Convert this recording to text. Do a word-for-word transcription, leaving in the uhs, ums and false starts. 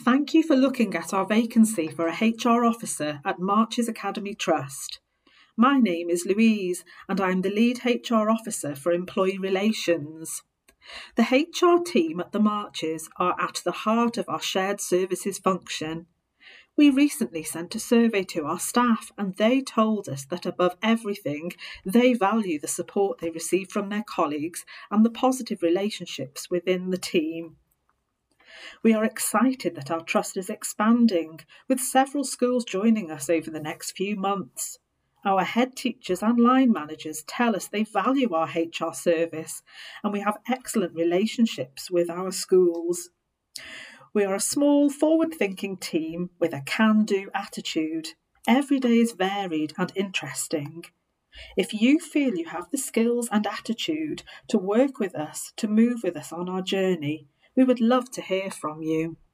Thank you for looking at our vacancy for a H R officer at Marches Academy Trust. My name is Louise and I'm the lead H R officer for employee relations. The H R team at the Marches are at the heart of our shared services function. We recently sent a survey to our staff and they told us that above everything, they value the support they receive from their colleagues and the positive relationships within the team. We are excited that our trust is expanding, with several schools joining us over the next few months. Our head teachers and line managers tell us they value our H R service and we have excellent relationships with our schools. We are a small, forward-thinking team with a can-do attitude. Every day is varied and interesting. If you feel you have the skills and attitude to work with us, to move with us on our journey, we would love to hear from you.